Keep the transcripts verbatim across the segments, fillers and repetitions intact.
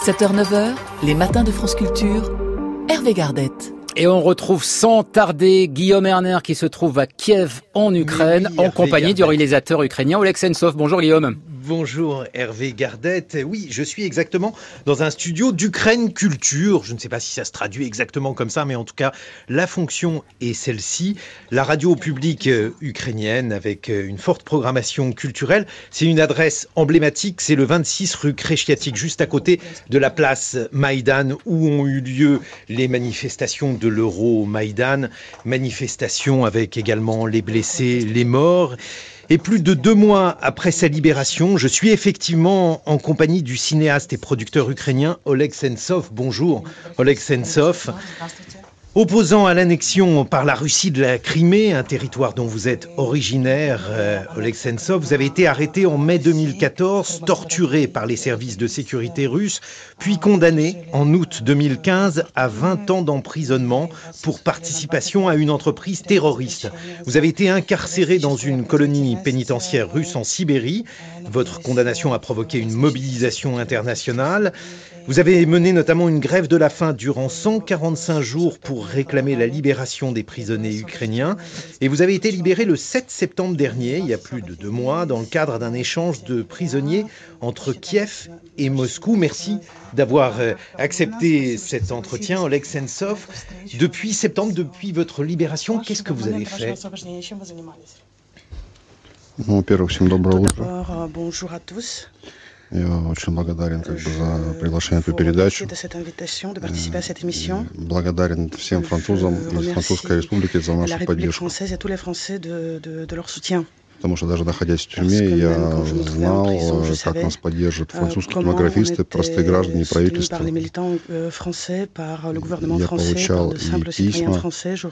sept heures neuf heures, les matins de France Culture, Hervé Gardette. Et on retrouve sans tarder Guillaume Erner qui se trouve à Kiev en Ukraine, oui, en compagnie Gardette. Du réalisateur ukrainien Oleg Sentsov. Bonjour Guillaume. Bonjour Hervé Gardette. Oui, je suis exactement dans un studio d'Ukraine Culture. Je ne sais pas si ça se traduit exactement comme ça, mais en tout cas, la fonction est celle-ci. La radio publique ukrainienne avec une forte programmation culturelle. C'est une adresse emblématique, c'est le vingt-six rue Kreshchatyk, juste à côté de la place Maïdan où ont eu lieu les manifestations de l'Euro-Maïdan. Manifestations avec également les blessés, les morts. Et plus de deux mois après sa libération, je suis effectivement en compagnie du cinéaste et producteur ukrainien Oleg Sentsov. Bonjour Oleg Sentsov. Opposant à l'annexion par la Russie de la Crimée, un territoire dont vous êtes originaire, euh, Oleg Sentsov, vous avez été arrêté en mai deux mille quatorze, torturé par les services de sécurité russes, puis condamné en août deux mille quinze à vingt ans d'emprisonnement pour participation à une entreprise terroriste. Vous avez été incarcéré dans une colonie pénitentiaire russe en Sibérie. Votre condamnation a provoqué une mobilisation internationale. Vous avez mené notamment une grève de la faim durant cent quarante-cinq jours pour réclamer la libération des prisonniers ukrainiens. Et vous avez été libéré le sept septembre dernier, il y a plus de deux mois, dans le cadre d'un échange de prisonniers entre Kiev et Moscou. Merci d'avoir accepté cet entretien, Oleg Sentsov. Depuis septembre, depuis votre libération, qu'est-ce que vous avez fait ? D'abord, bonjour à tous. Я очень благодарен как бы за приглашение на эту передачу. Благодарен всем французам и Французской Республике за нашу поддержку. Потому что даже находясь в тюрьме, я знал, как нас поддержат французские кинематографисты, простые граждане и правительство. Я получал и письма,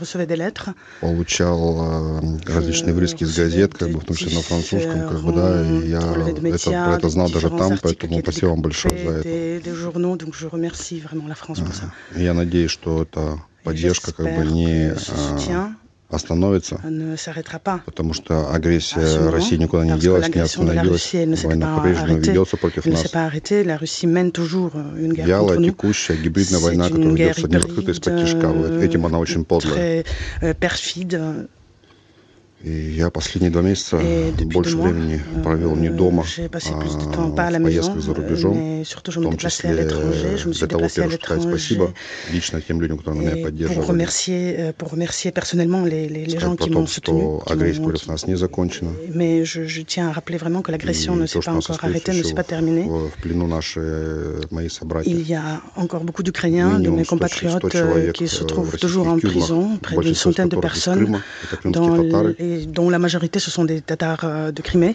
получал различные вырезки из газет, как бы, в том числе на французском, как бы, да, и я это, про это знал даже там, поэтому спасибо вам большое за это. Я надеюсь, что эта поддержка как бы не остановится, потому что агрессия России никуда не делась, не остановилась. Война по-прежнему ведется против нас. Вялая, текущая, гибридная война, которая ведется не открыто из-под тишка. Этим она очень подлая. И я последние два месяца больше времени провел не дома, а в поездках за рубежом, в том числе для того, во-первых, сказать спасибо лично тем людям, которые меня поддерживали. Сказать про то, что агрессия против нас не закончена. И то, что нас остается еще в плену наши мои собратья. Минимум сто человек в российских тюрьмах, большинство из которых из Крыма, это крымские татары. Dont la majorité ce sont des Tatars de Crimée.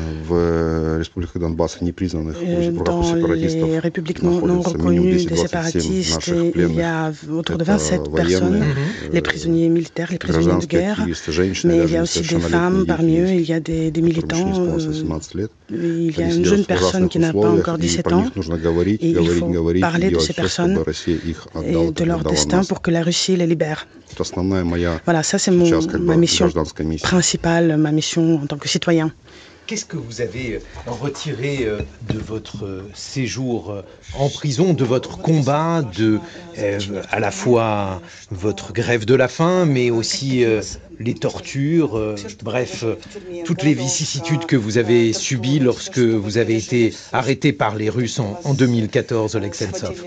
Dans les républiques non, non reconnues des séparatistes, il y a autour de vingt-sept personnes, les prisonniers militaires, les prisonniers de guerre, mais il y a aussi des femmes, parmi eux il y a des, des militants, euh, il y a une jeune personne qui n'a pas encore dix-sept ans, et il faut parler de ces personnes et de leur destin pour que la Russie les libère. Voilà, ça c'est mon, ma mission principale, ma mission en tant que citoyen. Qu'est-ce que vous avez retiré de votre séjour en prison, de votre combat, de euh, à la fois votre grève de la faim, mais aussi euh, les tortures, euh, bref, toutes les vicissitudes que vous avez subies lorsque vous avez été arrêté par les Russes en, en deux mille quatorze, Oleg Sentsov?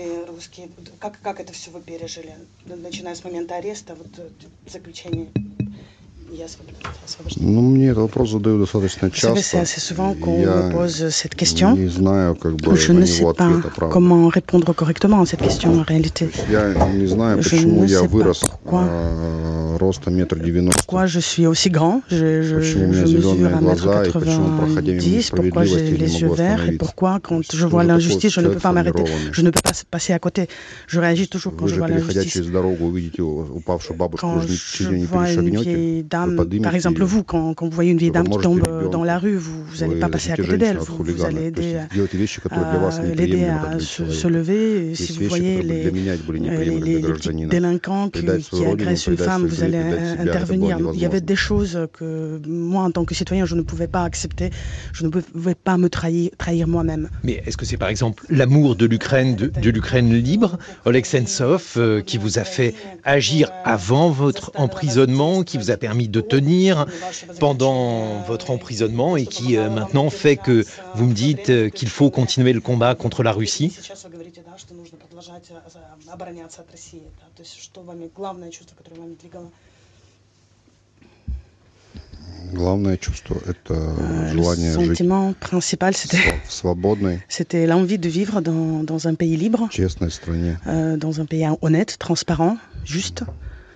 Ну, мне этот вопрос задают достаточно часто. C'est assez souvent qu'on me pose cette question. Je ne sais pas comment répondre correctement à cette question en réalité. Je ne sais pas pourquoi, pourquoi je suis aussi grand. Je, je, je mesure un mètre quatre-vingt-dix, pourquoi j'ai les yeux verts et pourquoi quand je vois l'injustice, je ne peux pas m'arrêter. Je ne peux pas passer à côté. Je réagis toujours quand je vois l'injustice. Quand je vois une vieille dame pas, par exemple vous, quand, quand vous voyez une vieille dame qui tombe dans la rue, vous n'allez pas passer à côté d'elle, vous, vous allez aider à, l'aider à se, se lever. Et si vous voyez les, les, les, les petits délinquants qui, qui agressent une femme, vous allez intervenir. Il y avait des choses que moi, en tant que citoyen, je ne pouvais pas accepter. Je ne pouvais pas me trahir, trahir moi-même. Mais est-ce que c'est par exemple l'amour de l'Ukraine, de, de l'Ukraine libre, Oleg Sentsov, euh, qui vous a fait agir avant votre emprisonnement, qui vous a permis de tenir pendant votre emprisonnement et qui euh, maintenant fait que vous me dites euh, qu'il faut continuer le combat contre la Russie? Le sentiment principal, c'était, c'était l'envie de vivre dans, dans un pays libre, euh, dans un pays honnête, transparent, juste,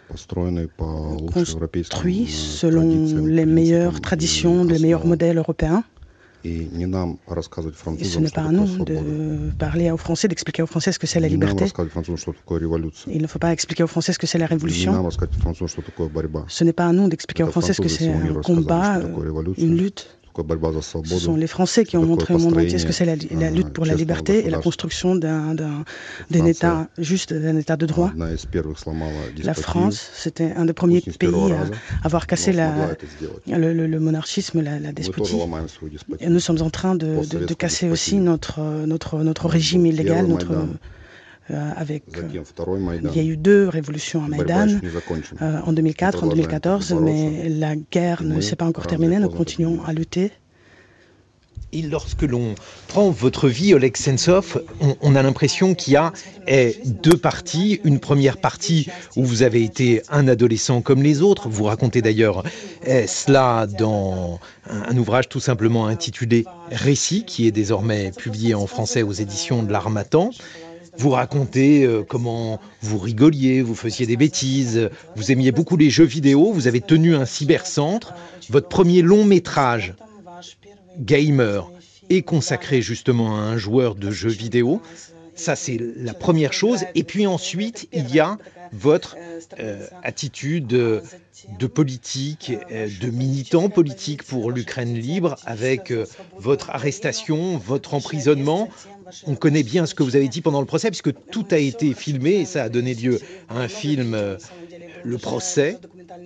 construit selon les meilleures traditions, les meilleurs modèles européens. Et ce n'est pas à nous de parler aux Français, d'expliquer aux Français ce que c'est la liberté. Il ne faut pas expliquer aux Français ce que c'est la révolution. Ce n'est pas à nous d'expliquer aux Français ce que c'est un combat, une lutte. Ce sont les Français qui ont montré au monde entier ce que c'est la, la lutte pour la liberté et la construction d'un, d'un, d'un État juste, d'un État de droit. La France, c'était un des premiers pays à avoir cassé la, le, le, le monarchisme, la, la despotie. Et nous sommes en train de, de, de casser aussi notre, notre, notre régime illégal, notre... Euh, avec, euh, il y a eu deux révolutions à Maïdan, euh, en deux mille quatre, en deux mille quatorze, mais la guerre ne s'est pas encore terminée, nous continuons à lutter. Et lorsque l'on prend votre vie, Oleg Sentsov, on, on a l'impression qu'il y a eh, deux parties. Une première partie où vous avez été un adolescent comme les autres. Vous racontez d'ailleurs eh, cela dans un, un ouvrage tout simplement intitulé « Récit » qui est désormais publié en français aux éditions de l'Harmattan. Vous racontez euh, comment vous rigoliez, vous faisiez des bêtises, vous aimiez beaucoup les jeux vidéo, vous avez tenu un cybercentre. Votre premier long métrage, Gamer, est consacré justement à un joueur de jeux vidéo. Ça, c'est la première chose. Et puis ensuite, il y a votre euh, attitude de politique, euh, de militant politique pour l'Ukraine libre, avec euh, votre arrestation, votre emprisonnement. On connaît bien ce que vous avez dit pendant le procès, puisque tout a été filmé et ça a donné lieu à un film, euh, Le Procès.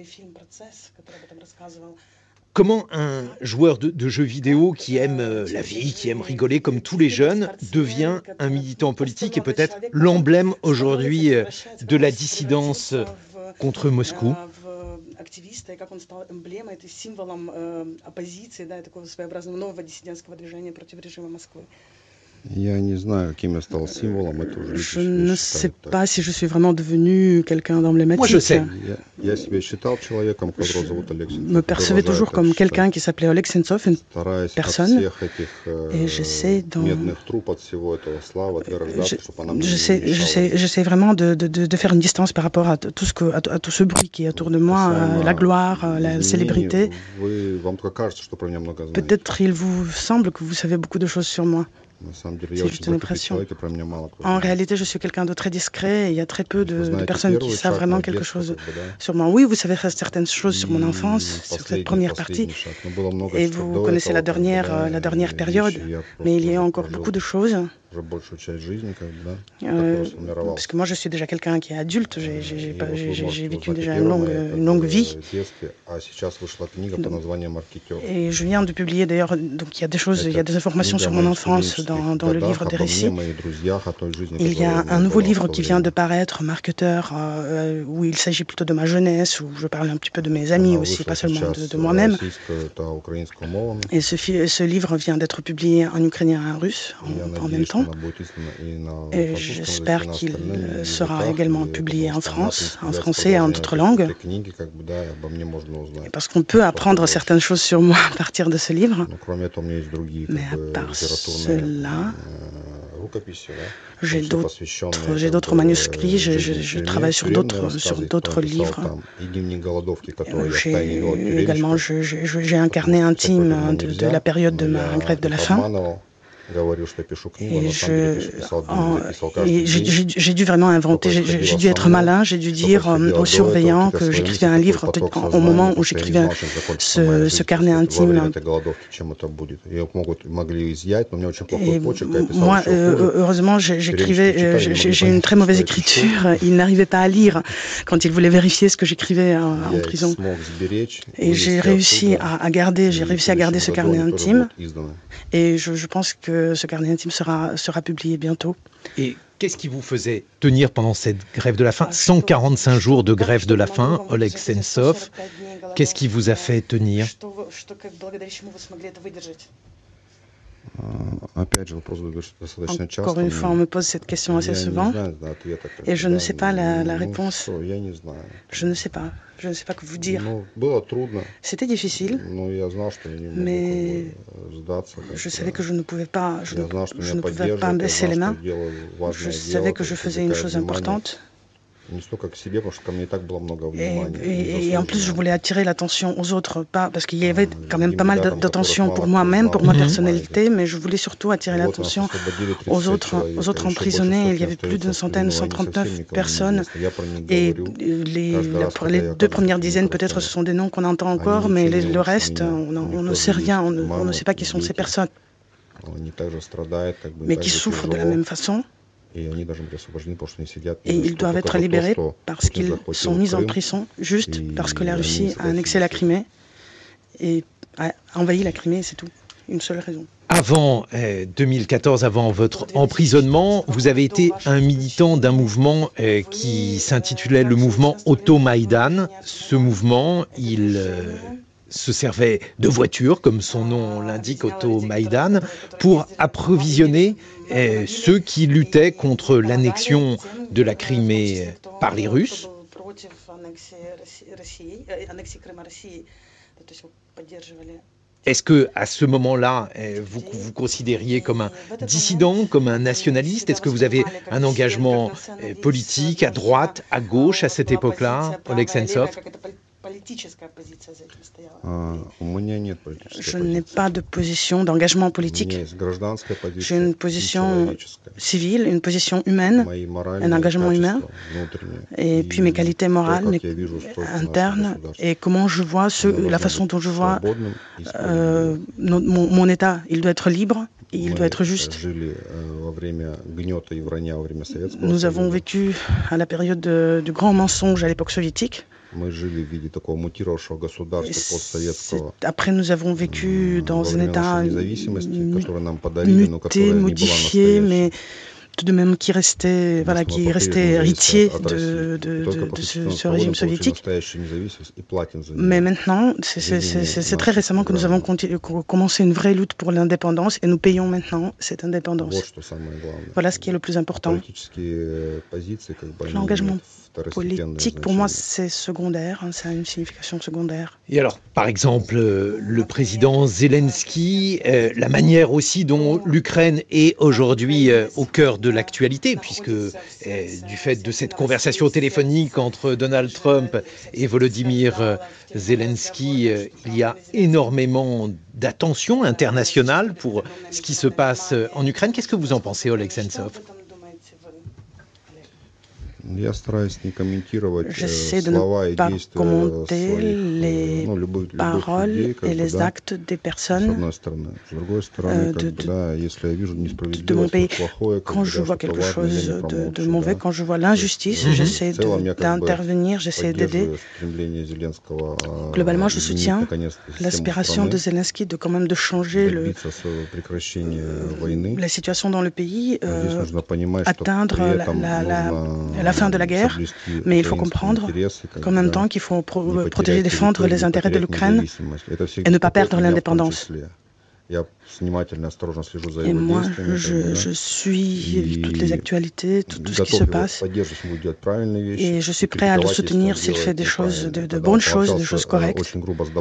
Comment un joueur de, de jeux vidéo qui aime euh, la vie, qui aime rigoler comme tous les jeunes, devient un militant politique et peut-être l'emblème aujourd'hui euh, de la dissidence contre Moscou? Активиста, и как он стал эмблемой, это символом э, оппозиции, да, такого своеобразного нового диссидентского движения против режима Москвы. Я не знаю, кем я стал символом. Это уже je ne sais pas si je suis vraiment devenu quelqu'un d'emblématique. Moi, je sais. Я, я себя считал человеком, которого зовут Олег Сенцов. Je me percevais toujours comme quelqu'un qui s'appelait Oleg Sentsov, une personne. Et j'essaie d'en... J'essaie, j'essaie, j'essaie vraiment de, de, de faire une distance par rapport à tout, ce que, à, à tout ce bruit qui est autour de moi, la gloire, la célébrité. Peut-être il vous semble que vous savez beaucoup de choses sur moi. C'est juste une impression. En réalité, je suis quelqu'un de très discret et il y a très peu de, de personnes qui savent vraiment quelque chose sur moi. Oui, vous savez certaines choses sur mon enfance, sur cette première partie, et vous connaissez la dernière, la dernière période, mais il y a encore beaucoup de choses. Euh, parce que moi je suis déjà quelqu'un qui est adulte, j'ai, j'ai, j'ai, j'ai, j'ai vécu déjà une longue, une longue vie. Donc, et je viens de publier d'ailleurs, donc il y a des choses, il y a des informations sur mon enfance dans, dans le livre des récits. Il y a un nouveau livre qui vient de paraître, Marketeur, euh, où il s'agit plutôt de ma jeunesse, où je parle un petit peu de mes amis aussi, pas seulement de, de moi-même. Et ce, ce livre vient d'être publié en ukrainien et en russe en, en même temps. Et j'espère qu'il sera également publié en France, en français et en d'autres langues. Parce qu'on peut apprendre certaines choses sur moi à partir de ce livre. Mais à part cela, j'ai d'autres, j'ai d'autres manuscrits, je, je, je travaille sur d'autres, sur d'autres livres. J'ai également je, je, j'ai un carnet intime de, de la période de ma grève de la faim. Et je, en, et j'ai, j'ai, j'ai dû vraiment inventer, j'ai, j'ai dû être malin, j'ai dû dire euh, aux surveillants que j'écrivais un livre au moment où j'écrivais ce, ce carnet intime. Et moi, euh, heureusement, j'écrivais, j'ai, j'ai une très mauvaise écriture. Ils n'arrivaient pas à lire quand ils voulaient vérifier ce que j'écrivais en, en prison. Et j'ai réussi à, à garder, j'ai réussi à garder ce carnet intime. Et je, je pense que ce carnet intime sera, sera publié bientôt. Et qu'est-ce qui vous faisait tenir pendant cette grève de la faim, cent quarante-cinq jours de grève de la faim, Oleg Sentsov? Qu'est-ce qui vous a fait tenir? Encore une fois, on me pose cette question assez souvent et je ne sais pas la, la réponse. Je ne sais pas. Je ne sais pas que vous dire. C'était difficile, mais je savais que je ne pouvais pas, je ne, je ne pouvais pas baisser les mains. Je savais que je faisais une chose importante. Et, et, et en plus, je voulais attirer l'attention aux autres, pas parce qu'il y avait quand même pas mal d'attention pour moi-même, pour ma personnalité, mais je voulais surtout attirer l'attention aux autres, aux autres emprisonnés. Il y avait plus d'une centaine, cent trente-neuf personnes, et les, la, les deux premières dizaines, peut-être, ce sont des noms qu'on entend encore, mais les, le reste, on, on ne sait rien, on ne, on ne sait pas qui sont ces personnes, mais qui souffrent de la même façon. Et ils doivent être libérés parce qu'ils sont mis en prison juste parce que la Russie a annexé la Crimée et a envahi la Crimée, c'est tout. Une seule raison. Avant euh, deux mille quatorze, avant votre emprisonnement, vous avez été un militant d'un mouvement euh, qui s'intitulait le mouvement Automaïdan. Ce mouvement, il... Euh, se servait de voitures, comme son nom l'indique, Automaïdan, pour approvisionner euh, ceux qui luttaient contre l'annexion de la Crimée par les Russes. Est-ce que, à ce moment-là, vous vous considériez comme un dissident, comme un nationaliste? Est-ce que vous avez un engagement politique à droite, à gauche à cette époque-là, Oleg Sentsov? Je n'ai pas de position d'engagement politique. J'ai une position civile, une position humaine, un engagement humain, et puis mes qualités morales, mes internes, et comment je vois, ce, la façon dont je vois euh, mon, mon État. Il doit être libre. Et il doit être juste. Nous avons vécu à la période de, du grand mensonge à l'époque soviétique. Après, nous avons vécu dans un état muté, modifié, mais tout de même qui restait, voilà, qui restait héritier de, de, de, de ce, ce régime soviétique. Mais maintenant, c'est très récemment que nous avons commencé une vraie lutte pour l'indépendance et nous payons maintenant cette indépendance. Voilà ce qui est le plus important. L'engagement politique, pour moi, c'est secondaire, hein, ça a une signification secondaire. Et alors, par exemple, le président Zelensky, euh, la manière aussi dont l'Ukraine est aujourd'hui euh, au cœur de l'actualité, puisque euh, du fait de cette conversation téléphonique entre Donald Trump et Volodymyr euh, Zelensky, euh, il y a énormément d'attention internationale pour ce qui se passe en Ukraine. Qu'est-ce que vous en pensez, Oleg Sentsov ? J'essaie de ne pas commenter les paroles et les actes des personnes euh, de, de, de mon pays. Quand je vois quelque chose de, de mauvais, quand je vois l'injustice, mm-hmm. j'essaie d'intervenir, j'essaie d'aider. Globalement, je soutiens l'aspiration de Zelensky de quand même de changer le, la situation dans le pays, euh, atteindre la, la, la, la fin de la guerre, mais il faut comprendre qu'en même temps qu'il faut pro protéger et défendre les intérêts de l'Ukraine et ne pas perdre l'indépendance. Et moi, je, je suis toutes les actualités, tout, tout ce qui se passe, et je suis prêt à le soutenir s'il fait des choses, de, de bonnes choses, des choses correctes.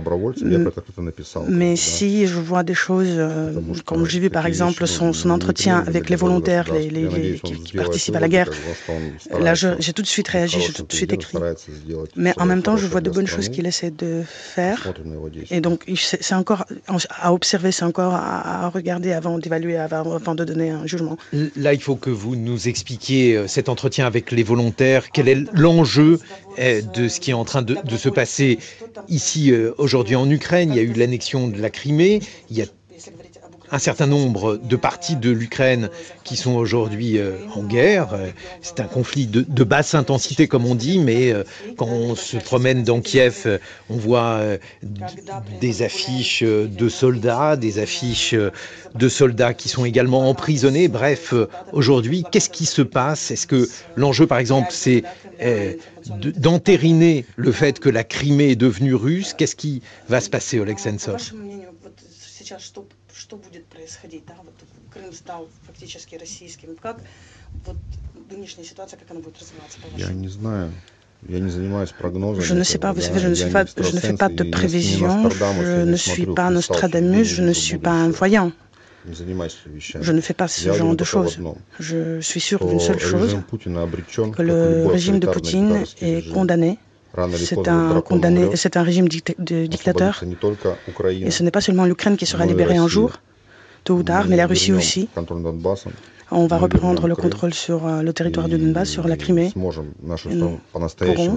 Mais si je vois des choses, euh, comme j'ai vu par exemple son, son entretien avec les volontaires les, les, les, qui, qui participent à la guerre, là j'ai tout de suite réagi, j'ai tout de suite écrit. Mais en même temps, je vois de bonnes choses qu'il essaie de faire, et donc c'est encore à observer, c'est encore encore à, à regarder avant d'évaluer, avant, avant de donner un jugement. Là, il faut que vous nous expliquiez cet entretien avec les volontaires. Quel est l'enjeu de ce qui est en train de, de se passer ici aujourd'hui en Ukraine? Il y a eu l'annexion de la Crimée, il y a un certain nombre de parties de l'Ukraine qui sont aujourd'hui euh, en guerre. C'est un conflit de, de basse intensité, comme on dit, mais euh, quand on se promène dans Kiev, on voit euh, des affiches de soldats, des affiches de soldats qui sont également emprisonnés. Bref, euh, aujourd'hui, qu'est-ce qui se passe? Est-ce que l'enjeu, par exemple, c'est euh, de, d'entériner le fait que la Crimée est devenue russe? Qu'est-ce qui va se passer, Oleg Sentsov? Что будет происходить, да, вот Крым стал фактически российским, как вот нынешняя ситуация, как она будет развиваться, по-вашему? Я не знаю. Я не занимаюсь прогнозом. Je ne sais pas, vous savez, je ne, suis pas, je ne fais pas de prévision, je ne suis pas Nostradamus, je ne suis pas un voyant. Je ne fais pas ce genre de choses. Je suis sûr d'une seule chose, que le régime de Poutine est condamné. C'est un, condamné, c'est un régime dicta- de dictateur. Et ce n'est pas seulement l'Ukraine qui sera libérée un jour, tôt ou tard, mais la Russie aussi. On va reprendre le contrôle sur le territoire du Donbass, sur la Crimée. Nous pourrons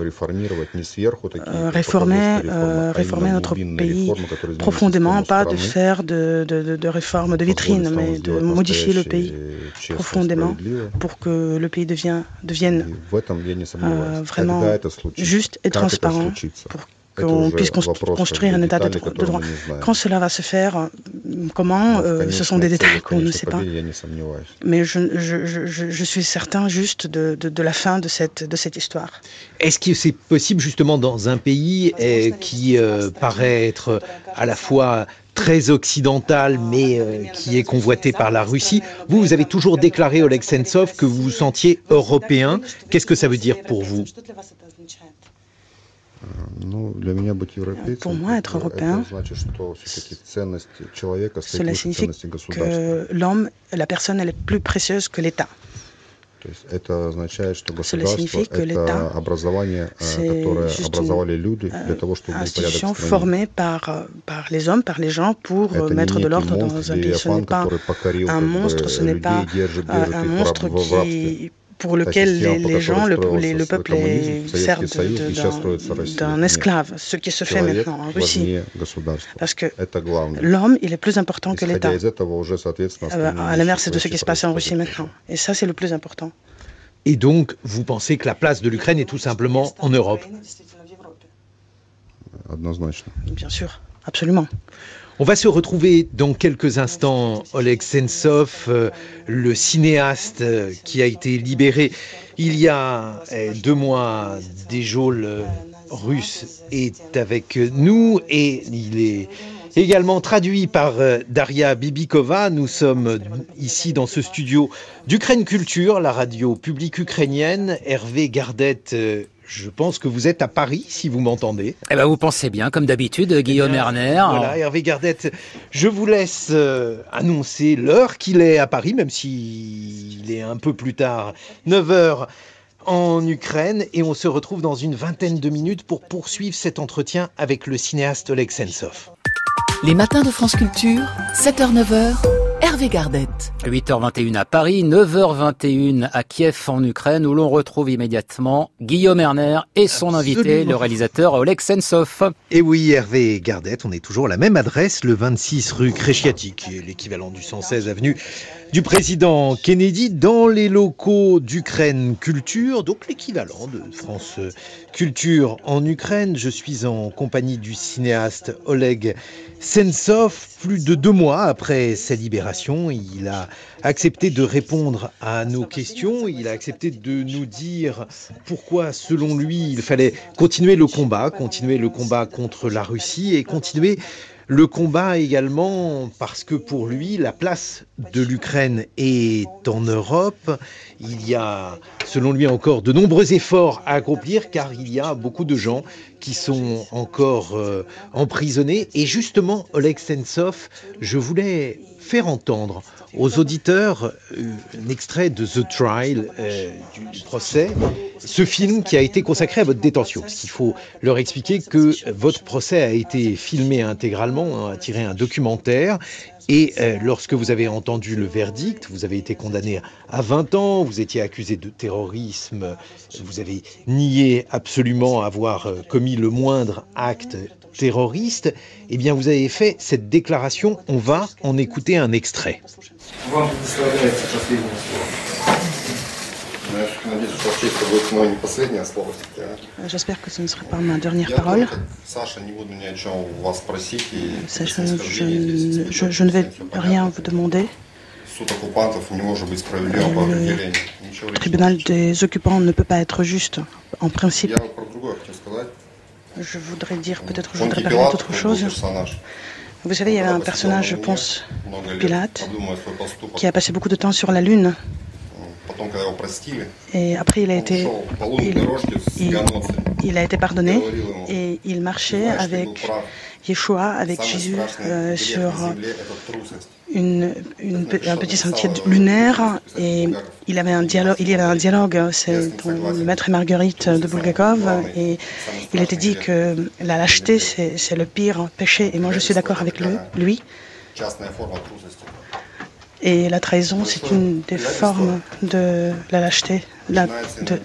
euh, réformer, euh, réformer notre pays profondément, pas de faire de, de, de, de réformes de vitrine, mais de modifier le pays profondément pour que le pays devienne, devienne euh, vraiment juste et transparent, pour qu'on puisse construire un état de, de droit. Quand cela va se faire, comment, euh, ce sont des détails qu'on ne sait pas. Mais je, je, je, je suis certain juste de, de, de la fin de cette, de cette histoire. Est-ce que c'est possible justement dans un pays eh, qui euh, paraît être à la fois très occidental, mais euh, qui est convoité par la Russie? Vous, vous avez toujours déclaré, Oleg Sentsov, que vous vous sentiez européen. Qu'est-ce que ça veut dire pour vous? Pour moi, être européen, cela signifie que l'homme, la personne, elle est plus précieuse que l'État. Cela signifie que l'État, c'est juste une institution formée par, par les hommes, par les gens, pour mettre de l'ordre dans un pays. Ce n'est pas un monstre, ce n'est pas un monstre qui... pour lequel les, les gens, le, les, le peuple est, sert de, de, d'un, d'un esclave, ce qui se fait maintenant en Russie. Parce que l'homme, il est plus important que l'État, à l'inverse de ce qui se passe en Russie maintenant. Et ça, c'est le plus important. Et donc, vous pensez que la place de l'Ukraine est tout simplement en Europe? Bien sûr, absolument. On va se retrouver dans quelques instants, Oleg Sentsov, euh, le cinéaste euh, qui a été libéré il y a euh, deux mois des geôles euh, russes, est avec nous et il est également traduit par euh, Daria Bibikova. Nous sommes ici dans ce studio d'Ukraine Culture, la radio publique ukrainienne. Hervé Gardette, euh, je pense que vous êtes à Paris, si vous m'entendez. Eh ben, vous pensez bien, comme d'habitude, Guillaume eh bien, Erner. Voilà, Hervé Gardette, je vous laisse euh, annoncer l'heure qu'il est à Paris, même s'il est un peu plus tard, neuf heures en Ukraine. Et on se retrouve dans une vingtaine de minutes pour poursuivre cet entretien avec le cinéaste Oleg Sentsov. Les matins de France Culture, sept heures neuf heures, Hervé Gardette. huit heures vingt et une à Paris, neuf heures vingt et une à Kiev en Ukraine, où l'on retrouve immédiatement Guillaume Erner et son Absolument. invité, le réalisateur Oleg Sentsov. Et oui, Hervé Gardette, on est toujours à la même adresse, le vingt-six rue Kreshchiaty, qui est l'équivalent du cent seize avenue du président Kennedy, dans les locaux d'Ukraine Culture, donc l'équivalent de France Culture en Ukraine. Je suis en compagnie du cinéaste Oleg Sentsov. Plus de deux mois après sa libération, il a accepté de répondre à nos questions. Il a accepté de nous dire pourquoi, selon lui, il fallait continuer le combat, continuer le combat contre la Russie et continuer le combat également parce que pour lui, la place de l'Ukraine est en Europe. Il y a, selon lui, encore de nombreux efforts à accomplir car il y a beaucoup de gens qui sont encore euh, emprisonnés. Et justement, Oleg Sentsov, je voulais faire entendre aux auditeurs un extrait de The Trial, euh, du procès, ce film qui a été consacré à votre détention. Parce qu'il faut leur expliquer que votre procès a été filmé intégralement, on a tiré un documentaire, Et euh, lorsque vous avez entendu le verdict, vous avez été condamné à vingt ans, vous étiez accusé de terrorisme, vous avez nié absolument avoir euh, commis le moindre acte terroriste, eh bien vous avez fait cette déclaration, on va en écouter un extrait. J'espère que ce ne sera pas ma dernière parole. Sacha, je, je, je ne vais rien vous demander. Le tribunal des occupants ne peut pas être juste, en principe. Je voudrais dire, peut-être je voudrais parler d'autre chose. Vous savez, il y avait un personnage, je pense, Pilate, qui a passé beaucoup de temps sur la Lune. Et après, il a été, il, il, il a été pardonné et il marchait avec Yeshua, avec Jésus, euh, sur une, une, un petit sentier lunaire, et il avait un dialogue. Il y avait un dialogue. C'est le Maître et Marguerite de Bulgakov, et il était dit que la lâcheté, c'est, c'est le pire péché. Et moi, je suis d'accord avec lui. lui. Et la trahison, c'est une des formes de la lâcheté. La, de...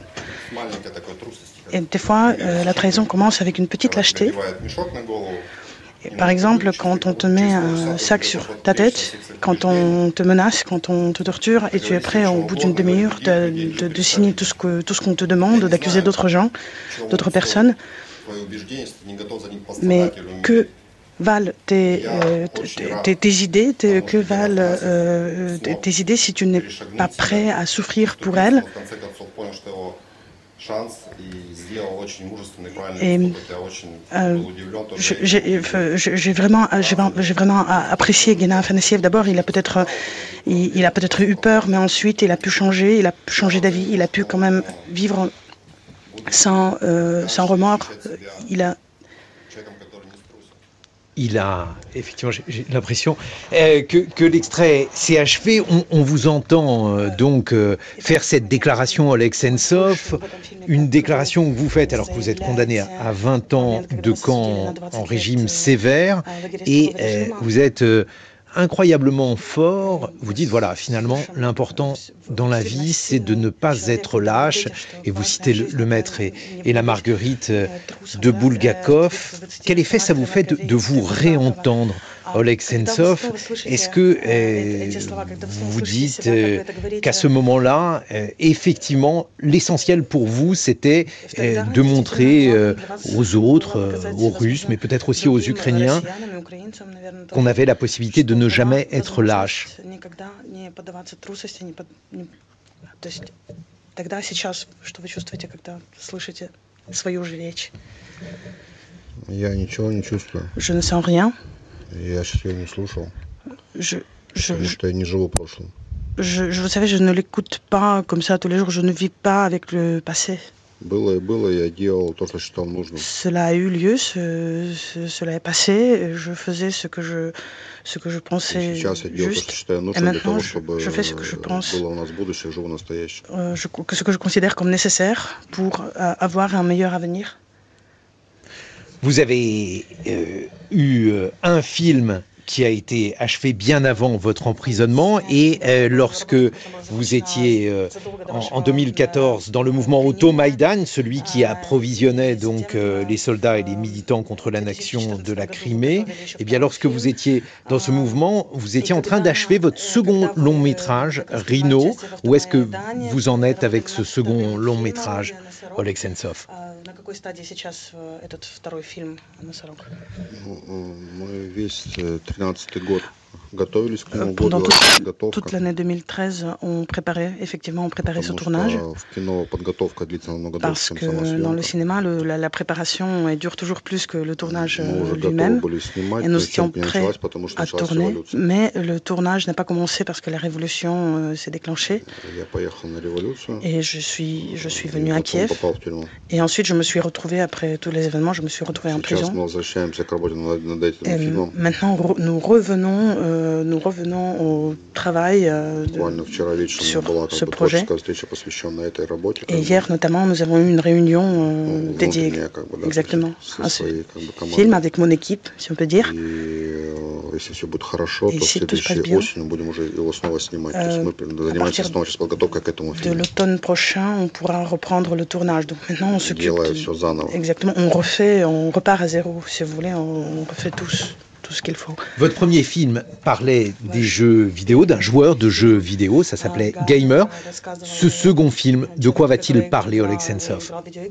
Et des fois, euh, la trahison commence avec une petite lâcheté. Et par exemple, quand on te met un sac sur ta tête, quand on te menace, quand on te torture, et tu es prêt au bout d'une demi-heure de, de, de signer tout ce, que, tout ce qu'on te demande, d'accuser d'autres gens, d'autres personnes. Mais que valent tes, euh, tes, tes idées, tes, que valent euh, tes, tes idées si tu n'es pas prêt à souffrir pour elles. Et euh, j'ai, j'ai vraiment, j'ai, j'ai vraiment apprécié Guéna Afanasiev. D'abord, il a peut-être, il, il a peut-être eu peur, mais ensuite, il a pu changer, il a pu changer d'avis, il a pu quand même vivre sans, euh, sans remords. Il a Il a, effectivement, j'ai, j'ai l'impression euh, que, que l'extrait s'est achevé. On, on vous entend euh, donc euh, faire cette déclaration, Oleg Sentsov, une déclaration que vous faites alors que vous êtes condamné à, à vingt ans de camp en régime sévère, et euh, vous êtes euh, incroyablement fort. Vous dites, voilà, finalement, l'important dans la vie, c'est de ne pas être lâche. Et vous citez le, le maître et, et la Marguerite de Bulgakov. Quel effet ça vous fait de, de vous réentendre, Oleg Sentsov? Est-ce que euh, vous vous dites euh, qu'à ce moment-là, euh, effectivement, l'essentiel pour vous, c'était euh, de montrer euh, aux autres, euh, aux Russes, mais peut-être aussi aux Ukrainiens, qu'on avait la possibilité de ne jamais être lâche? Je ne sens rien. Я сейчас ее не слушал, je, je, потому что я не живу прошлым. Je, je, vous savez, je ne l'écoute pas comme ça tous les jours. Je ne vis pas avec le passé. Было и было, я делал то, что считал нужным. Cela a eu lieu, ce, ce, cela est passé. Je faisais ce que je, ce que je pensais juste. Et maintenant, je, je fais ce que je pense, euh, je, ce que je considère comme nécessaire pour euh, avoir un meilleur avenir. Vous avez euh, eu euh, un film qui a été achevé bien avant votre emprisonnement, et euh, lorsque vous étiez euh, en, en deux mille quatorze dans le mouvement Auto-Maïdan, celui qui approvisionnait donc euh, les soldats et les militants contre l'annexion de la Crimée, et bien lorsque vous étiez dans ce mouvement, vous étiez en train d'achever votre second long métrage, Rhino. Où est-ce que vous en êtes avec ce second long métrage, Oleg Sentsov? Мы весь тринадцатый год готовились к Новому Pendant году. toute, toute l'année deux mille treize, on préparait, effectivement, on préparait ce tournage. Parce que dans le cinéma, le, la, la préparation elle dure toujours plus que le tournage lui-même. Et nous étions prêts à tourner, mais le tournage n'a pas commencé parce que la révolution euh, s'est déclenchée. Et je suis, je suis venu à Kiev. Et ensuite, je me suis retrouvé, après tous les événements, je me suis retrouvé en prison. Et maintenant, nous revenons euh, euh, nous revenons au travail euh, de, sur ce projet. Et hier, notamment, nous avons eu une réunion euh, dédiée exactement à ce film avec mon équipe, si on peut dire. Et si tout se passe bien, euh, à partir de l'automne prochain, on pourra reprendre le tournage. Donc maintenant, on s'occupe de... Exactement, on refait, on repart à zéro, si vous voulez, on refait tous. Tout ce qu'il faut. Votre premier film parlait des jeux vidéo, d'un joueur de jeux vidéo, ça s'appelait Gamer. Ce second film, de quoi va-t-il parler, Oleg Sentsov ?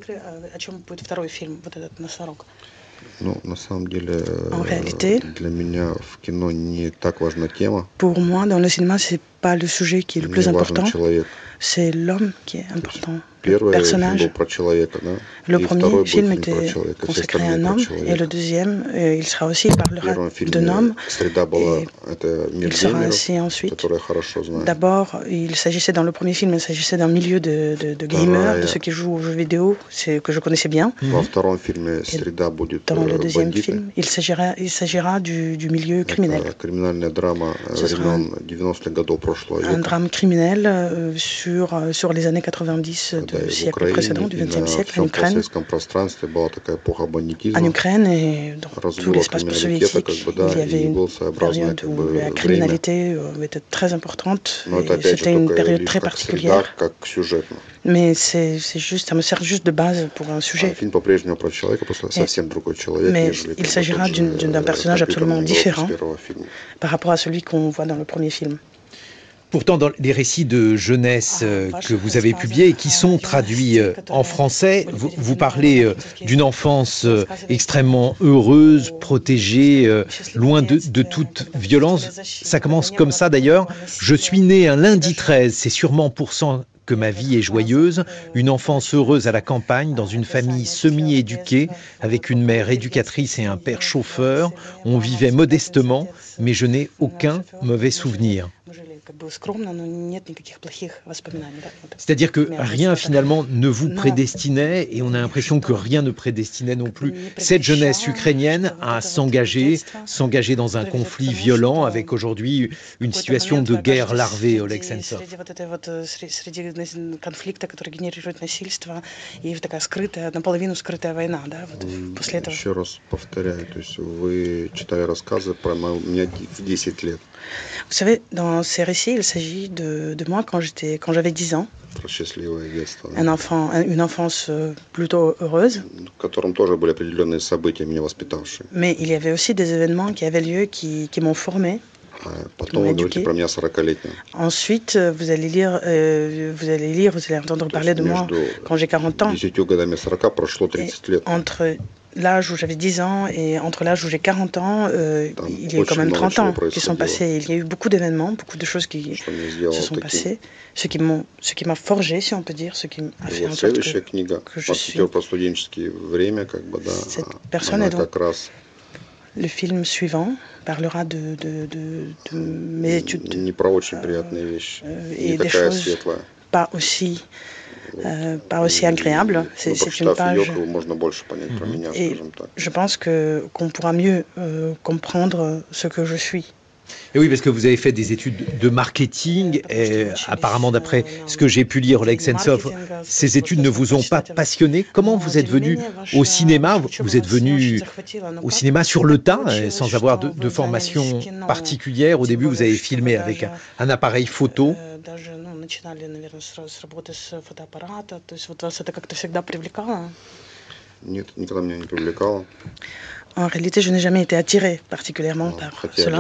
En réalité, pour moi, dans le cinéma, c'est pas le sujet qui est le plus important, c'est l'homme qui est important. Le personnage. Le premier film était consacré à un homme, et le deuxième, il sera aussi, il parlera d'un homme, et il sera ainsi ensuite. D'abord, il s'agissait dans le premier film, il s'agissait d'un milieu de, de, de gamers, de ceux qui jouent aux jeux vidéo, c'est que je connaissais bien. Et dans le deuxième film, il s'agira, il s'agira du, du milieu criminel. Ce sera un, un drame criminel euh, sur, sur les années quatre-vingt-dix de du siècle précédent, du vingtième siècle, en Ukraine. En Ukraine et dans tout l'espace post-soviétique, il y avait une période où la criminalité était très importante. C'était une période très particulière. Mais c'est, c'est juste, ça me sert juste de base pour un sujet. Et, mais il s'agira d'une, d'un personnage absolument différent par rapport à celui qu'on voit dans le premier film. Pourtant, dans les récits de jeunesse euh, que vous avez publiés et qui sont traduits euh, en français, vous, vous parlez euh, d'une enfance euh, extrêmement heureuse, protégée, euh, loin de, de toute violence. Ça commence comme ça d'ailleurs. Je suis né un lundi treize, c'est sûrement pour ça que ma vie est joyeuse, une enfance heureuse à la campagne, dans une famille semi-éduquée, avec une mère éducatrice et un père chauffeur. On vivait modestement, mais je n'ai aucun mauvais souvenir. C'est-à-dire que rien finalement ne vous prédestinait, et on a l'impression que rien ne prédestinait non plus cette jeunesse ukrainienne à s'engager, s'engager dans un conflit violent avec aujourd'hui une situation de guerre larvée, Oleg Sentsov. Vous savez, dans ces récits, il s'agit de, de moi quand, j'étais, quand j'avais dix ans. Un enfant, une enfance plutôt heureuse. Mais il y avait aussi des événements qui avaient lieu qui, qui m'ont formé. Ensuite, vous allez lire, euh, vous allez lire, vous allez entendre parler de moi quand j'ai quarante ans. Et entre l'âge où j'avais dix ans et entre l'âge où j'ai quarante ans, euh, il y a eu quand même trente ans qui sont passés. Il y a eu beaucoup d'événements, beaucoup de choses qui se sont passées, ce qui, m'ont, ce qui m'a forgé, si on peut dire, ce qui a fait en sorte que, que je suis cette personne. Et donc, le film suivant parlera de, de, de, de mes études euh, et des choses pas aussi Euh, pas aussi agréable. C'est, c'est une page. Et je pense que, qu'on pourra mieux euh, comprendre ce que je suis. Et oui, parce que vous avez fait des études de marketing et apparemment, d'après ce que j'ai pu lire, Oleg Sentsov, ces études ne vous ont pas passionné. Comment vous êtes venu au cinéma ? Vous êtes venu au cinéma sur le tas, sans avoir de, de formation particulière. Au début, vous avez filmé avec un, un appareil photo. Нет, никогда меня не привлекало. En réalité, je n'ai jamais été attirée particulièrement par cela.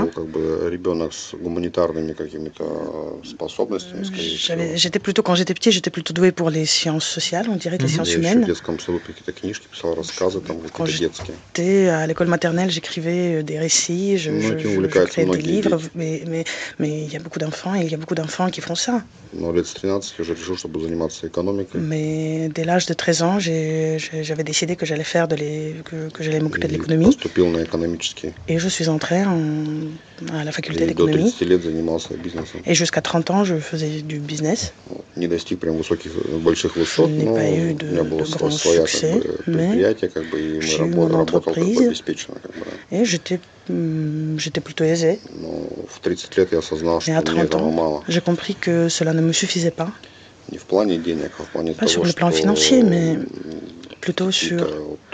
J'avais, j'étais plutôt, quand j'étais petit, j'étais plutôt douée pour les sciences sociales, on dirait, les sciences humaines. Quand j'étais à l'école maternelle, j'écrivais des récits, je, je, je, je créais des livres, mais, mais, mais il y a beaucoup d'enfants, et il y a beaucoup d'enfants qui font ça. Mais dès l'âge de treize ans, j'ai, j'avais décidé que j'allais faire de les, que, que j'allais m'occuper de l'économie. Et je suis entré en, à la faculté d'économie. Et jusqu'à trente ans, je faisais du business. Je n'ai pas eu de, de grand succès, mais j'ai eu mon entreprise et j'étais j'étais plutôt aisée. Mais à trente ans, j'ai compris que cela ne me suffisait pas. Pas sur le plan financier, mais plutôt sur...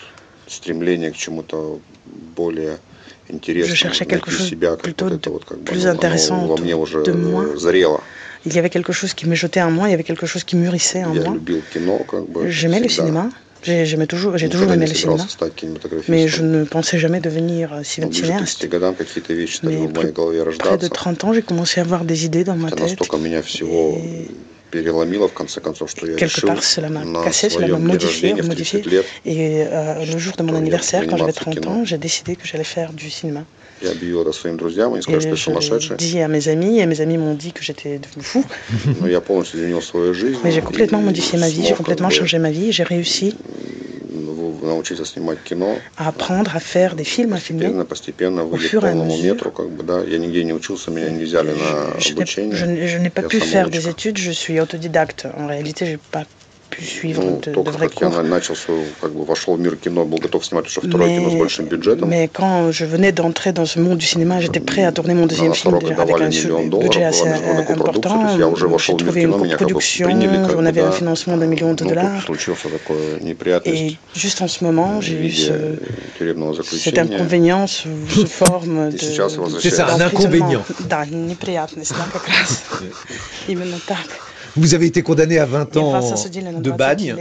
Je cherchais quelque chose plutôt de plus intéressant de moi. Il y avait quelque chose qui me jetait en moi, il y avait quelque chose qui mûrissait en moi. J'aimais le cinéma. J'aimais toujours, j'ai toujours aimé le cinéma, mais je ne pensais jamais devenir cinéaste. Mais plus, près de trente ans, j'ai commencé à avoir des idées dans ma tête. Et quelque part, cela m'a cassé, cela m'a modifié, modifié. Et euh, le jour de mon anniversaire, quand j'avais trente ans, j'ai décidé que j'allais faire du cinéma. Et je l'ai dit à mes amis, et mes amis m'ont dit que j'étais devenu fou. Mais j'ai complètement modifié ma vie, j'ai complètement changé ma vie, j'ai réussi à apprendre à faire des films, à filmer au fur et à mesure. Je, je, je n'ai pas pu faire des études, je suis autodidacte. En réalité, je n'ai pas pu suivre de, de vrais cours. Mais, mais quand je venais d'entrer dans ce monde du cinéma, j'étais prêt à tourner mon deuxième film déjà avec un budget assez important. J'ai trouvé une coproduction, on avait un financement d'un million de dollars. Et juste en ce moment, j'ai eu ce, cet inconvénient sous, sous forme de... C'est ça, un inconvénient. Да, неприятность, да, как раз. Именно так. Vous avez été condamné à vingt ans de bagne.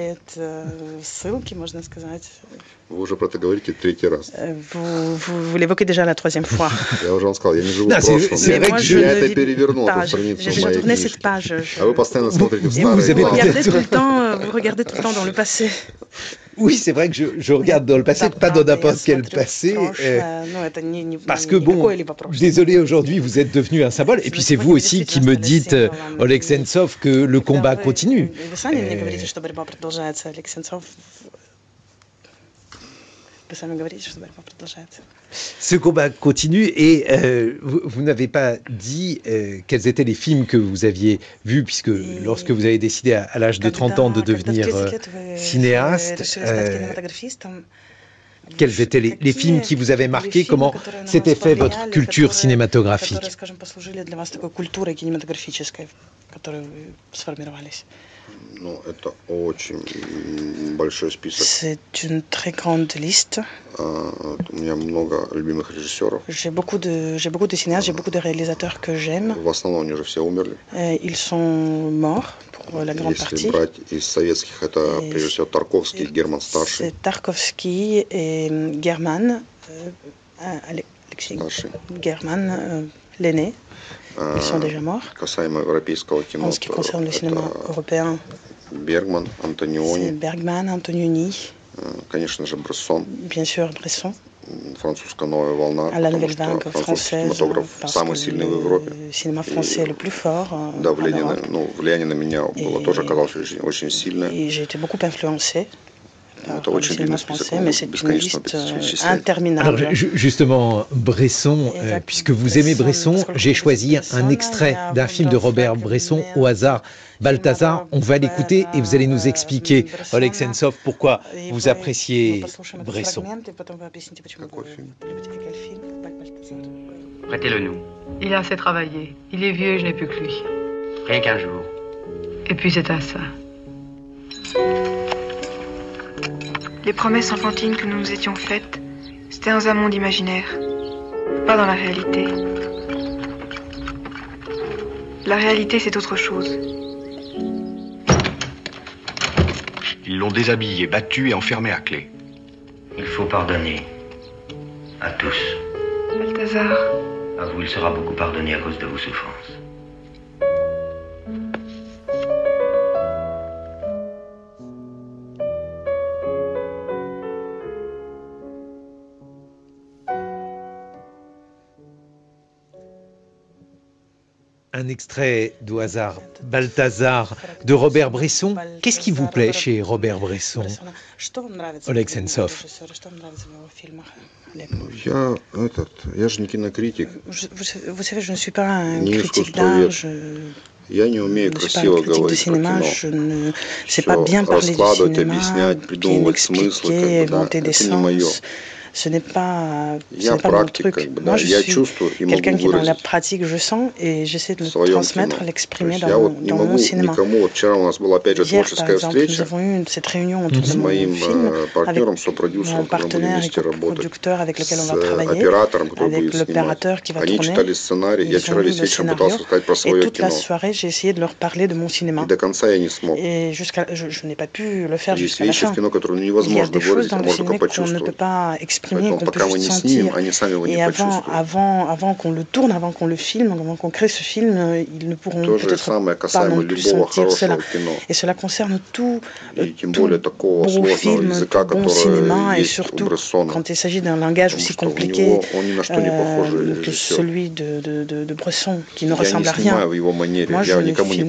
Вы уже про это говорите третий раз. Vous, vous, vous l'évoquez déjà la troisième fois. Я уже вам сказал, я не живу в прошлом. Mais moi, je я это перевернул, эту страницу J'ai déjà tourné cette page. А вы постоянно смотрите в vous, старые vous regardez tout le temps, vous regardez tout le temps dans le passé. Oui, c'est vrai que je, je regarde dans le passé, pas dans n'importe quel passé. Euh, parce que bon, désolé, aujourd'hui, vous êtes devenu un symbole. Et puis c'est vous aussi qui me dites, Oleg Sentsov, que le combat continue. Ce combat continue et euh, vous, vous n'avez pas dit euh, quels étaient les films que vous aviez vus, puisque lorsque vous avez décidé à, à l'âge de trente ans de devenir euh, cinéaste, euh, quels étaient les, les films qui vous avaient marqué, comment s'était fait votre culture cinématographique? C'est une très grande liste. J'ai beaucoup de, j'ai beaucoup de cinéastes, j'ai beaucoup de réalisateurs que j'aime. Ils sont morts pour la grande partie. C'est Tarkovsky et German, Alexei German, l'aîné. Ils sont déjà morts. En ce qui concerne le cinéma européen, Bergman, Antonioni, c'est Bergman, Antonioni, bien sûr Bresson, à la nouvelle vague française, parce que le cinéma français est le plus fort en Europe. Et, et j'ai été beaucoup influencé par le cinéma français, mais c'est une liste interminable. Alors justement, Bresson, euh, puisque vous aimez Bresson, j'ai choisi un extrait d'un film de Robert Bresson au hasard, Balthazar. On va l'écouter et vous allez nous expliquer, Oleg Sentsov, pourquoi vous appréciez Bresson. Prêtez-le-nous. Il a assez travaillé. Il est vieux et je n'ai plus que lui. Rien qu'un jour. Et puis c'est à ça. Les promesses enfantines que nous nous étions faites, c'était dans un monde imaginaire, pas dans la réalité. La réalité, c'est autre chose. Ils l'ont déshabillé, battu et enfermé à clé. Il faut pardonner. À tous. Balthazar. À vous, il sera beaucoup pardonné à cause de vos souffrances. Un extrait d'au hasard, Balthazar, de Robert Bresson. Qu'est-ce qui vous plaît chez Robert Bresson, Oleg Sentsov? Я этот, я же не кинокритик. Vous savez, je ne suis pas un critique d'art. Je Je ne suis pas un critique de cinéma, je ne sais pas bien parler du cinéma, bien expliquer, inventer des sens. Ce n'est pas, ce n'est pas mon truc. Moi, je suis quelqu'un qui, dans la pratique, je sens et j'essaie de le transmettre, l'exprimer dans, dans mon cinéma. Hier, par exemple, nous avons eu cette réunion autour de mon film avec mon partenaire et producteur avec lequel on va travailler, avec l'opérateur qui va tourner. Ils ont lu le scénario et toute la soirée, j'ai essayé de leur parler de mon cinéma. Et jusqu'à, je, je n'ai pas pu le faire jusqu'à la fin. Il y a des choses dans le cinéma qu'on ne peut pas exprimer, qu'on peut juste sentir. Et avant, avant, avant qu'on le tourne, avant qu'on le filme, avant qu'on crée ce film, ils ne pourront peut-être pas non plus sentir cela. Et cela concerne tout, tout bon film, tout bon cinéma, et surtout quand il s'agit d'un langage aussi compliqué euh, que celui de, de, de, de Bresson, qui ne ressemble à rien. Moi, je ne filme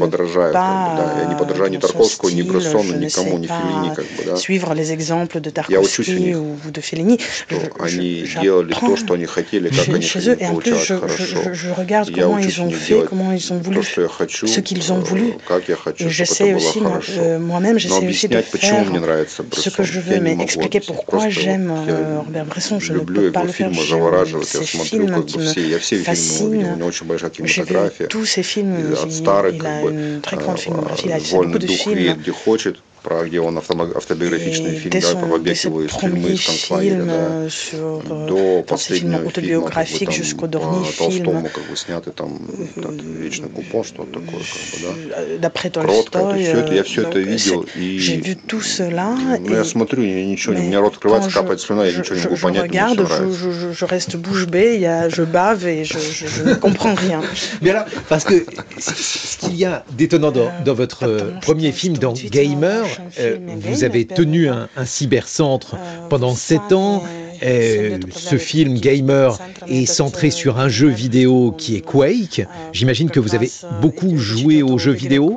pas dans son style, je ne sais pas suivre les exemples de Tarkovsky ou de Fellini. J'apprends chez eux et en plus je, je, je regarde comment ils ont fait, comment ils ont voulu, ce qu'ils ont voulu. Et j'essaie aussi, euh, moi-même, j'essaie aussi de faire ce que je veux, mais expliquer pourquoi j'aime euh, Robert Bresson, je ne peux pas le faire. J'aime ces films qui me fascinent. J'ai vu tous ces films, il, il a une très grande filmographie, il a fait beaucoup de films. где он автобиографичные фильмы, да, побегивые фильмы из концлагеря, да, до последнего фильма, как бы, там, по Толстому, как бы, снятый там, «Вечный купон», что-то такое, как бы, да. Кротко, и все это, я все это видел, и ну, я смотрю, я ничего, у меня рот открывается, капает слюна, я ничего не могу понять, мне все нравится. Je reste bouche bée, je bave et je ne comprends rien. Mais alors, parce que ce qu'il y a d'étonnant dans, dans votre premier film, dans Gamer, Euh, vous avez tenu un, un cybercentre pendant sept ans. Euh, ce film Gamer est centré sur un jeu vidéo qui est Quake. J'imagine que vous avez beaucoup joué aux jeux vidéo.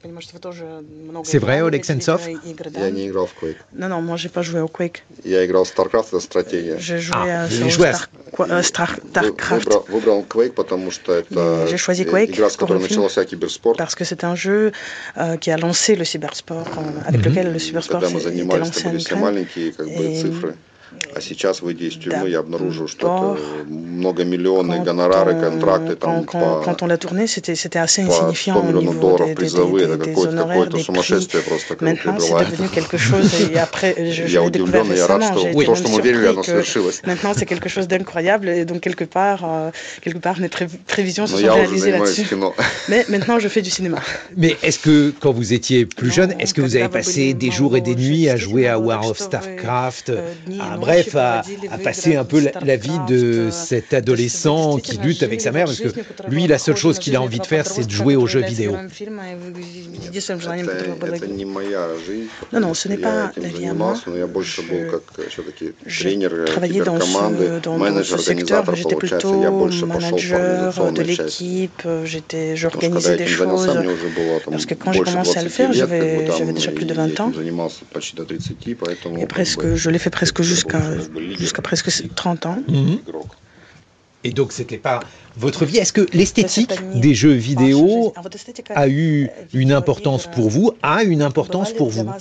C'est vrai, Oleg Sentsov? Non, non, moi j'ai pas joué au Quake. Я играл в StarCraft, это стратегия. J'ai joué à StarCraft. Выбрал Quake, потому что это игра, с которой начался киберспорт. Parce que c'est un jeu euh, qui a lancé le cybersport, avec lequel le cybersport était lancé en Ukraine. Et А сейчас, выйдя из тюрьмы, я обнаружил, что это многомиллионные гонорары, контракты там по Quand on l'a tourné, c'était c'était assez insignifiant au niveau des, des, des, des honoraires, des prix. Maintenant, c'est devenu quelque chose, et après, je, je l'ai découvert récemment, j'ai été même surpris que maintenant, c'est quelque chose d'incroyable, et donc quelque part, euh, quelque part, mes pré prévisions se sont réalisées là-dessus. Mais maintenant, je fais du cinéma. Mais est-ce que, quand vous étiez plus jeune, est-ce que vous avez passé des jours et des nuits à jouer à War of Starcraft, à, bref, à, à passer un peu la, la vie de cet adolescent qui lutte avec sa mère, parce que lui, la seule chose qu'il a envie de faire, c'est de jouer aux jeux vidéo. Non, non, ce n'est pas la vie à moi. Je, je travaillais dans ce, dans, dans ce secteur, j'étais plutôt manager de l'équipe, j'organisais des choses, parce que quand j'ai commencé à le faire, j'avais déjà plus de vingt ans, et presque, je l'ai fait presque jusqu'à jusqu'à presque trente ans. Mmh. Et donc, c'était pas votre vie. Est-ce que l'esthétique des jeux vidéo a eu une importance pour vous, a une importance pour vous?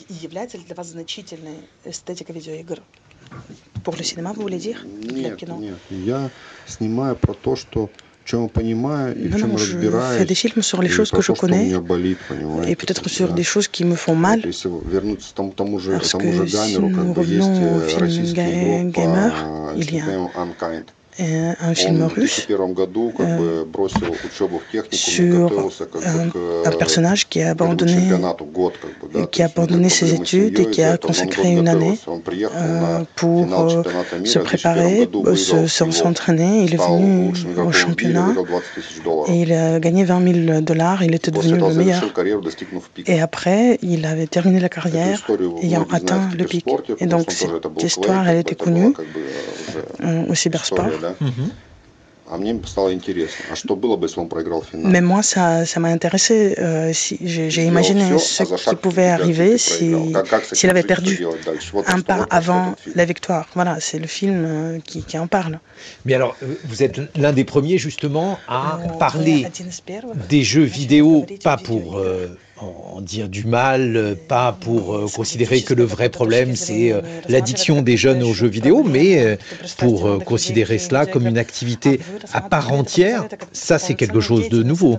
Pour le cinéma, vous voulez dire? Нет, нет. Я снимаю про то, что Non, non, je fais des films sur les choses que je connais et peut-être sur des choses qui me font mal. Parce que si nous revenons au film Gamer, il y a un film russe euh, sur un, un personnage qui a abandonné, qui a abandonné ses études et qui a consacré une année euh, pour euh, se préparer, s'entraîner. Il est venu au championnat et il a gagné vingt mille dollars. Il était devenu le meilleur. Et après, il avait terminé la carrière ayant atteint le pic. Et donc cette histoire, elle était connue euh, au cybersport. Mm-hmm. Mais moi, ça, ça m'a intéressé. Euh, si, j'ai, j'ai imaginé ce qui pouvait arriver si, s'il avait perdu un pas avant la victoire. Voilà, c'est le film euh, qui, qui en parle. Mais alors, vous êtes l'un des premiers justement à parler des jeux vidéo, pas pour euh, en dire du mal, pas pour euh, considérer que le vrai problème c'est euh, l'addiction des jeunes aux jeux vidéo, mais euh, pour euh, considérer cela comme une activité à part entière. Ça, c'est quelque chose de nouveau.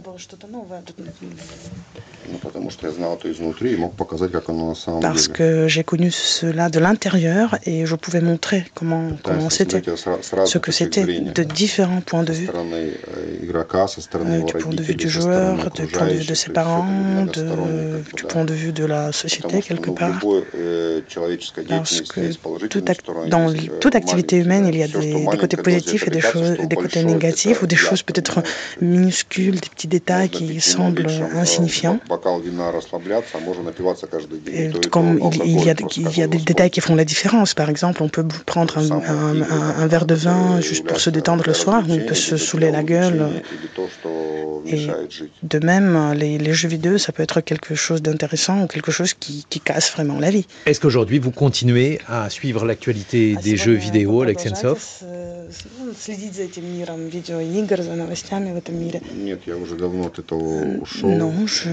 Parce que j'ai connu cela de l'intérieur et je pouvais montrer comment, comment c'était, ce que c'était de différents points de vue. Euh, du point de vue du joueur, du point de vue de ses parents, de, du point de vue de la société quelque part. Parce que tout act, dans toute activité humaine, il y a des, des côtés positifs et des, choses, des côtés négatifs ou des choses peut-être minuscules, des petits détails qui semblent insignifiants. Et comme il, il, y a, il y a des détails qui font la différence. Par exemple, on peut prendre un, un, un, un verre de vin juste pour se détendre le soir, on peut se saouler la gueule. Et de même, les, les jeux vidéo, ça peut être quelque chose d'intéressant ou quelque chose qui, qui casse vraiment la vie. Est-ce qu'aujourd'hui, vous continuez à suivre l'actualité des jeux vidéo, Oleg Sentsov? Non, je...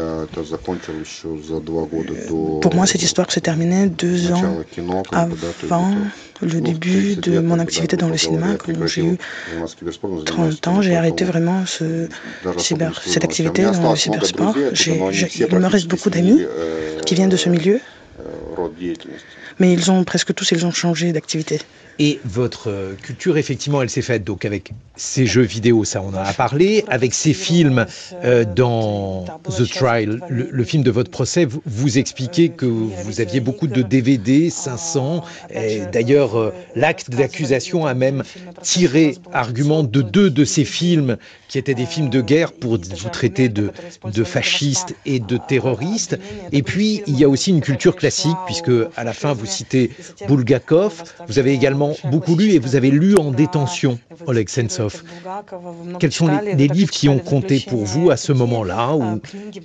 Pour moi, cette histoire s'est terminée deux ans avant le début de mon activité dans le cinéma. Quand j'ai eu trente ans, j'ai arrêté vraiment ce, cyber, cette activité dans le cybersport. J'ai, j'ai, il me reste beaucoup d'amis qui viennent de ce milieu, mais ils ont presque tous ils ont changé d'activité. Et votre culture, effectivement, elle s'est faite donc avec ces jeux vidéo, ça on en a parlé, avec ces films euh, dans The Trial, le, le film de votre procès, vous, vous expliquez que vous aviez beaucoup de D V D, cinq cents, et d'ailleurs euh, l'acte d'accusation a même tiré argument de deux de ces films qui étaient des films de guerre pour vous traiter de, de fascistes et de terroristes. Et puis il y a aussi une culture classique, puisque à la fin vous citez Bulgakov, vous avez également beaucoup lu et vous avez lu en détention, Oleg Sentsov. Quels sont les, les livres qui ont compté pour vous à ce moment-là, ou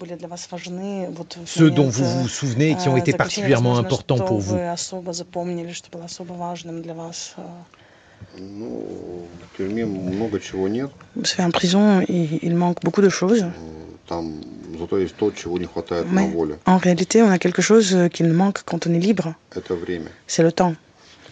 ceux dont vous vous souvenez et qui ont été particulièrement importants pour vous? Parce qu'en prison, il, il manque beaucoup de choses. Mais en réalité, on a quelque chose qui nous manque quand on est libre. C'est le temps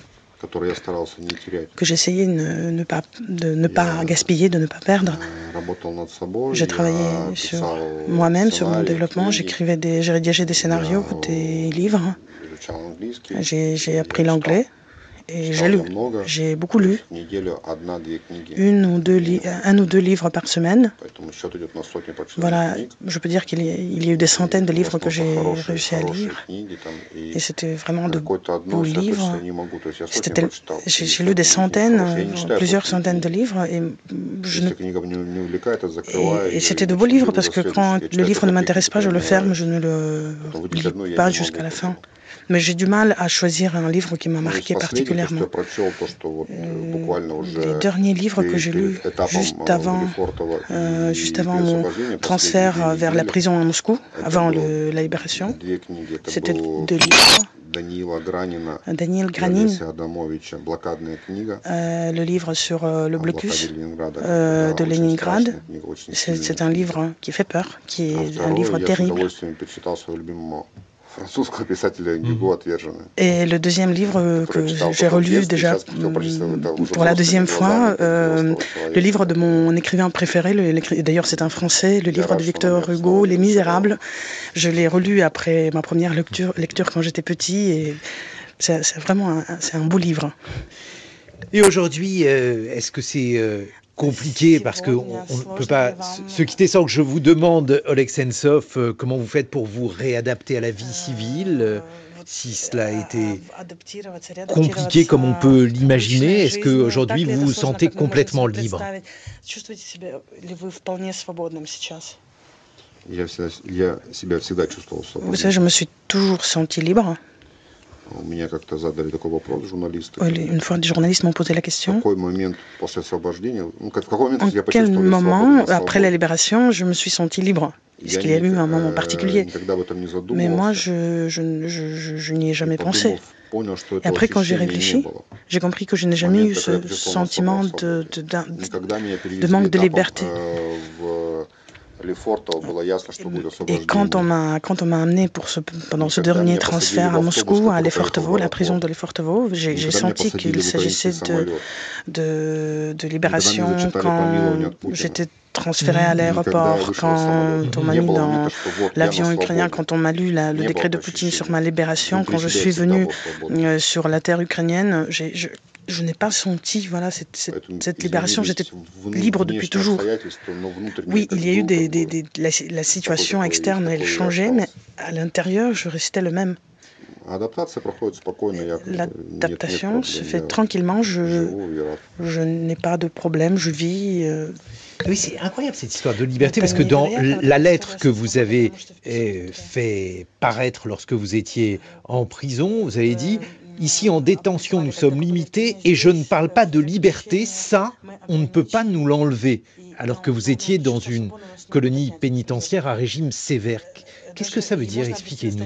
que j'essayais de ne, ne pas, de ne pas gaspiller, de ne pas perdre. J'ai travaillé sur moi-même, sur mon développement. J'écrivais des, j'ai rédigé des scénarios, des livres. J'ai, j'ai appris l'anglais. Et j'ai lu, j'ai beaucoup lu, une ou deux li- un ou deux livres par semaine. Voilà, je peux dire qu'il y a, il y a eu des centaines de livres que j'ai réussi à lire. Et c'était vraiment de beaux livres. C'était tel... j'ai, j'ai lu des centaines, plusieurs centaines de livres. Et, je ne... et, et c'était de beaux livres parce que quand le livre ne m'intéresse pas, je le ferme, je ne le lis pas jusqu'à la fin. Mais j'ai du mal à choisir un livre qui m'a marqué particulièrement. Euh, les derniers livres que j'ai lus juste avant, euh, juste avant mon transfert vers la prison à Moscou, avant le, la libération, c'était deux livres. Daniel Granin, euh, le livre sur euh, le blocus euh, de Leningrad. C'est, c'est un livre qui fait peur, qui est un livre terrible. Et le deuxième livre que j'ai relu déjà pour la deuxième fois, euh, le livre de mon écrivain préféré, le, d'ailleurs c'est un français, le livre de Victor Hugo, Les Misérables. Je l'ai relu après ma première lecture, lecture quand j'étais petit et c'est, c'est vraiment un, c'est un beau livre. Et aujourd'hui, euh, est-ce que c'est... Euh compliqué parce qu'on ne peut pas se quitter sans que je vous demande, Oleg Sentsov, euh, comment vous faites pour vous réadapter à la vie civile, euh, si cela a été compliqué comme on peut l'imaginer. Est-ce qu'aujourd'hui vous vous sentez complètement libre? Vous savez, je me suis toujours senti libre. Une fois, des journalistes m'ont posé la question. En quel moment, après la libération, je me suis senti libre? Est-ce qu'il y a eu un moment particulier? Mais moi, je, je, je, je, je n'y ai jamais pensé. Et après, quand j'ai réfléchi, j'ai compris que je n'ai jamais eu ce sentiment de, de, de, de manque de liberté. Et quand on m'a quand on m'a amené pour ce, pendant ce dernier transfert à Moscou, à Lefortovo, la prison de Lefortovo, j'ai, j'ai senti qu'il s'agissait de, de, de libération quand j'étais transféré à l'aéroport, quand on m'a mis dans l'avion ukrainien, quand on m'a lu la, le décret de Poutine sur ma libération, quand je suis venu euh, sur la terre ukrainienne, j'ai, je, je n'ai pas senti voilà, cette, cette, cette libération, j'étais libre depuis toujours. Oui, il y a eu des, des, des, la, la situation externe, elle changeait, mais à l'intérieur, je restais le même. L'adaptation se fait tranquillement, je, je n'ai pas de problème, je vis... Euh, Oui, c'est incroyable cette histoire de liberté, parce que dans la lettre que vous avez fait paraître lorsque vous étiez en prison, vous avez dit « Ici en détention, nous sommes limités et je ne parle pas de liberté, ça, on ne peut pas nous l'enlever », alors que vous étiez dans une colonie pénitentiaire à régime sévère. Qu'est-ce que ça veut dire? Expliquez-nous.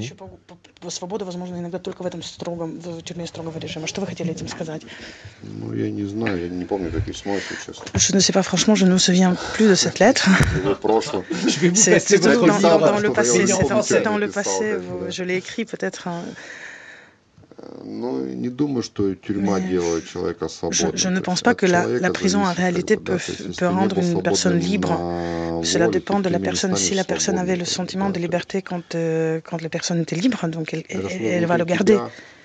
Je ne sais pas, franchement, je ne me souviens plus de cette lettre. Je vais vous c'est, passer c'est votre dans, dans, dans le livre. passé, c'est dans, c'est dans le passé, je l'ai écrit peut-être... Hein. Je, je ne pense pas que la, la prison en réalité peut, peut rendre une personne libre. Cela dépend de la personne. Si la personne avait le sentiment de liberté quand, euh, quand la personne était libre, donc elle, elle, elle va le garder.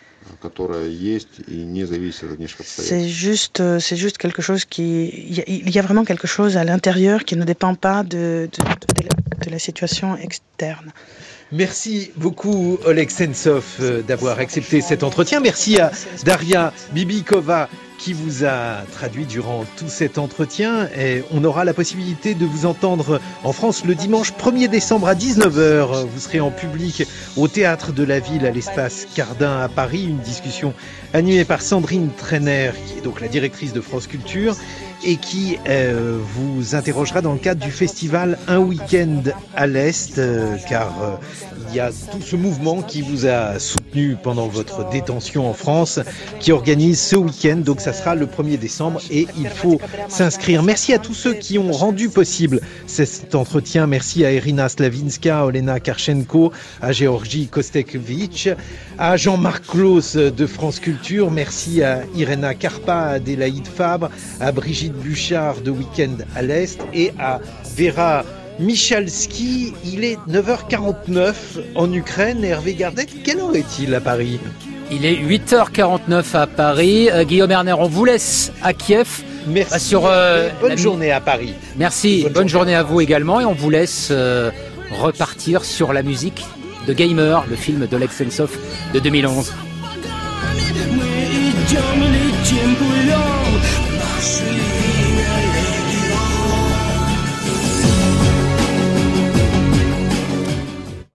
C'est juste, c'est juste quelque chose qui... Il y, a, il y a vraiment quelque chose à l'intérieur qui ne dépend pas de, de, de, la, de la situation externe. Merci beaucoup Oleg Sentsov d'avoir accepté cet entretien. Merci à Daria Bibikova qui vous a traduit durant tout cet entretien. Et on aura la possibilité de vous entendre en France le dimanche premier décembre à dix-neuf heures. Vous serez en public au Théâtre de la Ville à l'Espace Cardin à Paris. Une discussion animée par Sandrine Trainer, qui est donc la directrice de France Culture, et qui euh, vous interrogera dans le cadre du festival Un week-end à l'Est, euh, car euh, il y a tout ce mouvement qui vous a soutenu pendant votre détention en France, qui organise ce week-end, donc ça sera le premier décembre et il faut s'inscrire. Merci à tous ceux qui ont rendu possible cet entretien. Merci à Irina Slavinska, Olena Karchenko, à Georgi Kostekevich, à Jean-Marc Claus de France Culture. Merci à Irena Karpa, à Adélaïde Fabre, à Brigitte Bouchard de Week-end à l'Est et à Vera Michalski. Il est neuf heures quarante-neuf en Ukraine. Hervé Gardet, quelle heure est-il à Paris? Il est huit heures quarante-neuf à Paris. Euh, Guillaume Erner, on vous laisse à Kiev. Merci. Sur, euh, bonne la... journée à Paris. Merci. Bonne, bonne journée. journée à vous également. Et on vous laisse euh, repartir sur la musique de Gamer, le film d'Oleg Sentsov de deux mille onze.